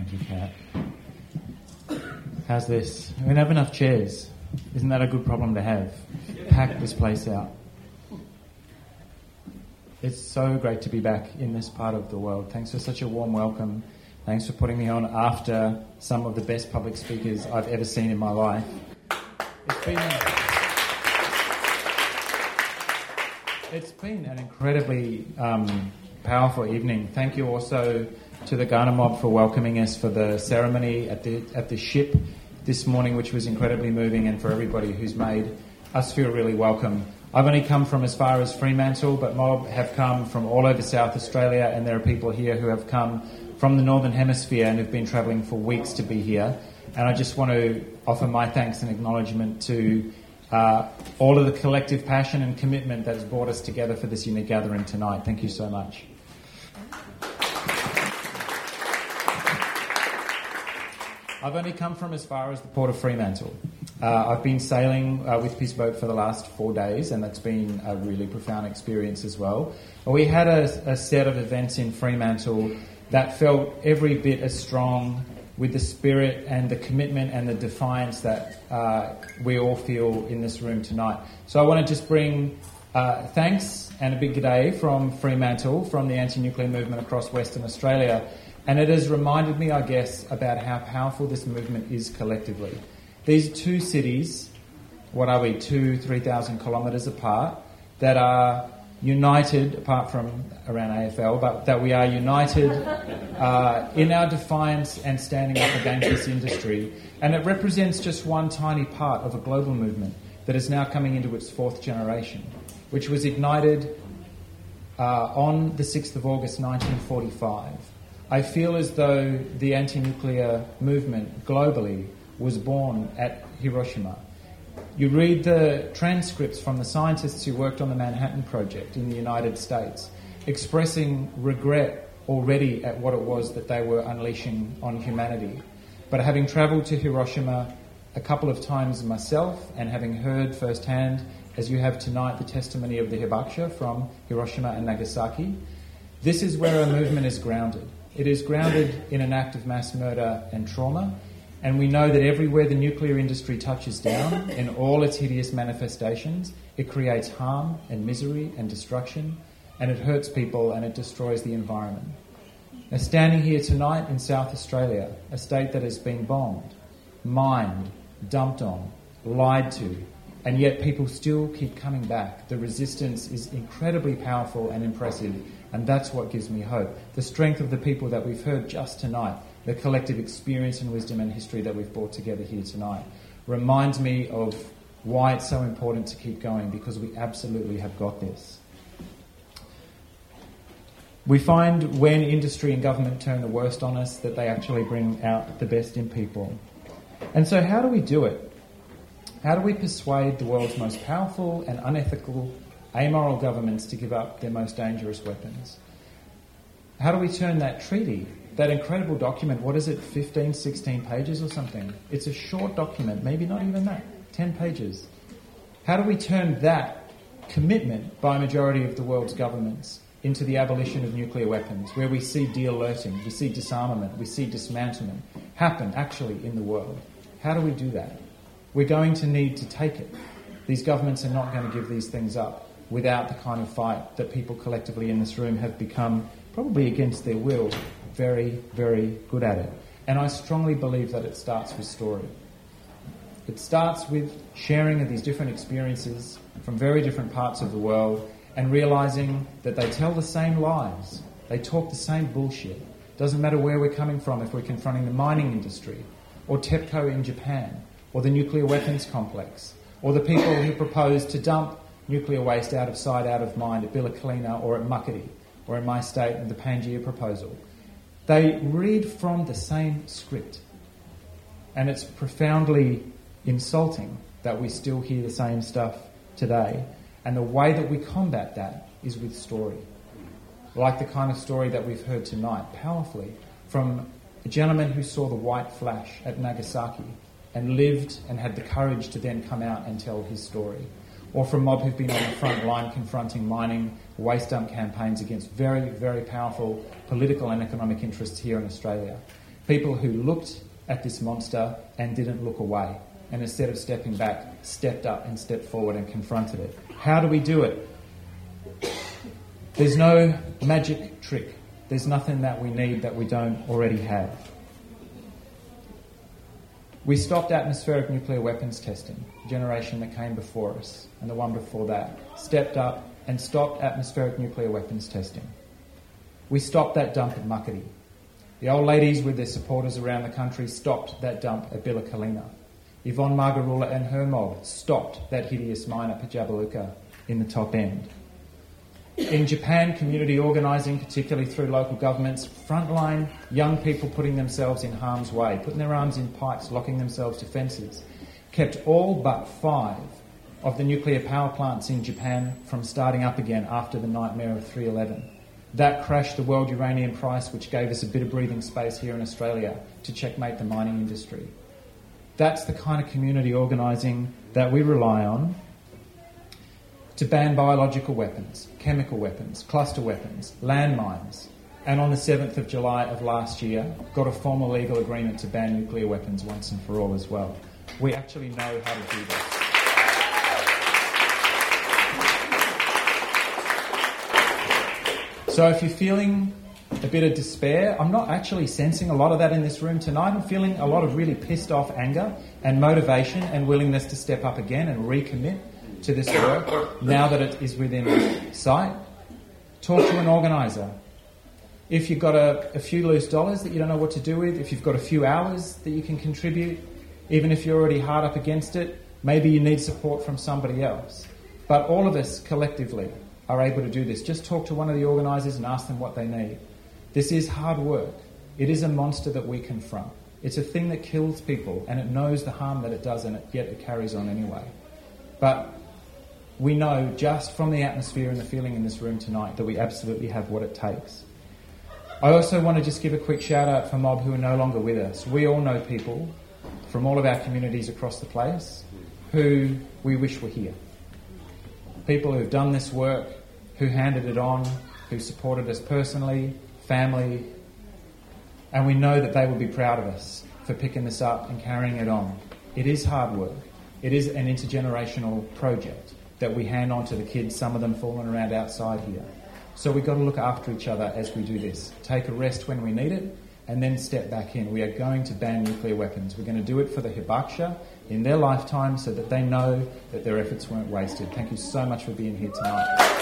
Thank you, Kat. How's this? We don't have enough chairs. Isn't that a good problem to have? Pack this place out. It's so great to be back in this part of the world. Thanks for such a warm welcome. Thanks for putting me on after some of the best public speakers I've ever seen in my life. It's been an incredibly powerful evening. Thank you also to the Ghana mob for welcoming us for the ceremony at the ship this morning, which was incredibly moving, and for everybody who's made us feel really welcome. I've only come from as far as Fremantle, but mob have come from all over South Australia, and there are people here who have come from the Northern Hemisphere and have been travelling for weeks to be here. And I just want to offer my thanks and acknowledgement to all of the collective passion and commitment that has brought us together for this unique gathering tonight. Thank you so much. I've only come from as far as the port of Fremantle. I've been sailing with Peace Boat for the last 4 days, and that's been a really profound experience as well. We had a set of events in Fremantle that felt every bit as strong with the spirit and the commitment and the defiance that we all feel in this room tonight. So I want to just bring thanks and a big g'day from Fremantle, from the anti-nuclear movement across Western Australia. And it has reminded me, I guess, about how powerful this movement is collectively. These two cities, 3,000 kilometres apart, that are united, apart from around AFL, but that we are united in our defiance and standing up against this industry. And it represents just one tiny part of a global movement that is now coming into its fourth generation, which was ignited on the 6th of August 1945. I feel as though the anti-nuclear movement globally was born at Hiroshima. You read the transcripts from the scientists who worked on the Manhattan Project in the United States, expressing regret already at what it was that they were unleashing on humanity. But having travelled to Hiroshima a couple of times myself, and having heard firsthand, as you have tonight, the testimony of the Hibakusha from Hiroshima and Nagasaki, this is where our movement is grounded. It is grounded in an act of mass murder and trauma, and we know that everywhere the nuclear industry touches down, in all its hideous manifestations, it creates harm and misery and destruction, and it hurts people and it destroys the environment. Now, standing here tonight in South Australia, a state that has been bombed, mined, dumped on, lied to, and yet people still keep coming back. The resistance is incredibly powerful and impressive, and that's what gives me hope. The strength of the people that we've heard just tonight, the collective experience and wisdom and history that we've brought together here tonight, reminds me of why it's so important to keep going, because we absolutely have got this. We find when industry and government turn the worst on us that they actually bring out the best in people. And so how do we do it? How do we persuade the world's most powerful and unethical, amoral governments to give up their most dangerous weapons? How do we turn that treaty, that incredible document, 15, 16 pages or something? It's a short document, maybe not even that, 10 pages. How do we turn that commitment by a majority of the world's governments into the abolition of nuclear weapons, where we see de-alerting, we see disarmament, we see dismantlement happen actually in the world? How do we do that? We're going to need to take it. These governments are not going to give these things up without the kind of fight that people collectively in this room have become, probably against their will, very, very good at it. And I strongly believe that it starts with story. It starts with sharing of these different experiences from very different parts of the world, and realising that they tell the same lies, they talk the same bullshit. Doesn't matter where we're coming from, if we're confronting the mining industry, or TEPCO in Japan, or the nuclear weapons complex, or the people who propose to dump nuclear waste out of sight, out of mind at Billacalina or at Muckaty, or in my state, the Pangaea proposal. They read from the same script. And it's profoundly insulting that we still hear the same stuff today. And the way that we combat that is with story. Like the kind of story that we've heard tonight, powerfully, from a gentleman who saw the white flash at Nagasaki and lived and had the courage to then come out and tell his story. Or from mob who've been on the front line confronting mining waste dump campaigns against very, very powerful political and economic interests here in Australia. People who looked at this monster and didn't look away, and instead of stepping back, stepped up and stepped forward and confronted it. How do we do it? There's no magic trick. There's nothing that we need that we don't already have. We stopped atmospheric nuclear weapons testing. The generation that came before us and the one before that stepped up and stopped atmospheric nuclear weapons testing. We stopped that dump at Muckaty. The old ladies with their supporters around the country stopped that dump at Billakalina. Yvonne Margarula and her mob stopped that hideous mine up at Jabiluka in the top end. In Japan, community organising, particularly through local governments, frontline young people putting themselves in harm's way, putting their arms in pipes, locking themselves to fences, kept all but 5 of the nuclear power plants in Japan from starting up again after the nightmare of 3/11. That crashed the world uranium price, which gave us a bit of breathing space here in Australia to checkmate the mining industry. That's the kind of community organising that we rely on to ban biological weapons, chemical weapons, cluster weapons, landmines, and on the 7th of July of last year got a formal legal agreement to ban nuclear weapons once and for all as well. We actually know how to do this. So if you're feeling a bit of despair, I'm not actually sensing a lot of that in this room tonight. I'm feeling a lot of really pissed off anger and motivation and willingness to step up again and recommit to this work now that it is within sight. Talk to an organiser. If you've got a few loose dollars that you don't know what to do with, if you've got a few hours that you can contribute, even if you're already hard up against it, maybe you need support from somebody else. But all of us collectively are able to do this. Just talk to one of the organisers and ask them what they need. This is hard work. It is a monster that we confront. It's a thing that kills people and it knows the harm that it does and yet it carries on anyway. But we know just from the atmosphere and the feeling in this room tonight that we absolutely have what it takes. I also want to just give a quick shout out for Mob who are no longer with us. We all know people from all of our communities across the place who we wish were here. People who've done this work, who handed it on, who supported us personally, family, and we know that they will be proud of us for picking this up and carrying it on. It is hard work. It is an intergenerational project that we hand on to the kids, some of them falling around outside here. So we've got to look after each other as we do this. Take a rest when we need it, and then step back in. We are going to ban nuclear weapons. We're going to do it for the Hibakusha in their lifetime so that they know that their efforts weren't wasted. Thank you so much for being here tonight.